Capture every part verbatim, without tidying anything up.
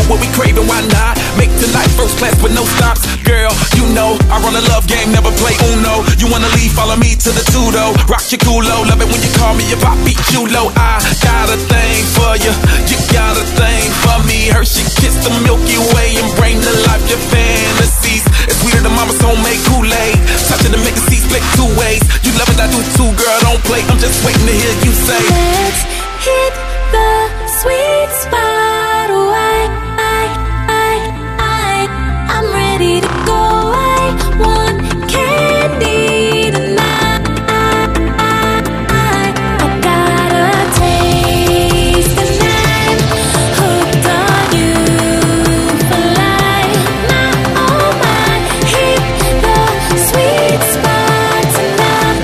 what we craving, why not? Make tonight first class with no stops. Girl, you know, I run a love game, never play Uno. You wanna leave, follow me to the Tudo. Rock your culo, love it when you call me if I beat you low. I got a thing for you, you got a thing for me. Hershey kiss the Milky Way and bring to life your fantasies. It's sweeter than mama's homemade Kool-Aid. Touching to make the seas split two ways. You love it, I do too, girl, don't play. I'm just waiting to hear you say, let's hit the sweet spot. Oh, I, I, I, I, I'm ready to go. I want candy tonight. I got a taste and I'm hooked on you for life. Now, oh my, hit the sweet spot tonight.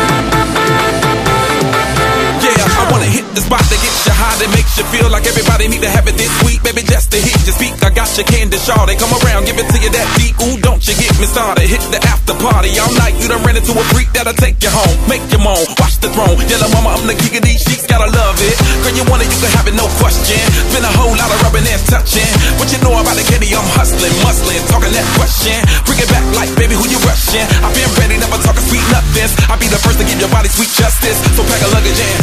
yeah, I wanna hit the spot that gets you high, that makes you feel like everybody need to have it this sweet. Baby, just to hit your speak, I got your candy shawl. They come around, give it to you that deep. Ooh, don't you get me started. Hit the after party all night. You done ran into a freak that'll take you home, make you moan, watch the throne. Yellow mama, I'm the king of these sheets, gotta love it. Girl, you want it, you can have it, no question. Been a whole lot of rubbing and touching. What you know about the candy? I'm hustling, muscling, talking that question. Bring it back like, baby, who you rushing? I've been ready, never talking sweet nothings. I'll be the first to give your body sweet justice. So pack a luggage and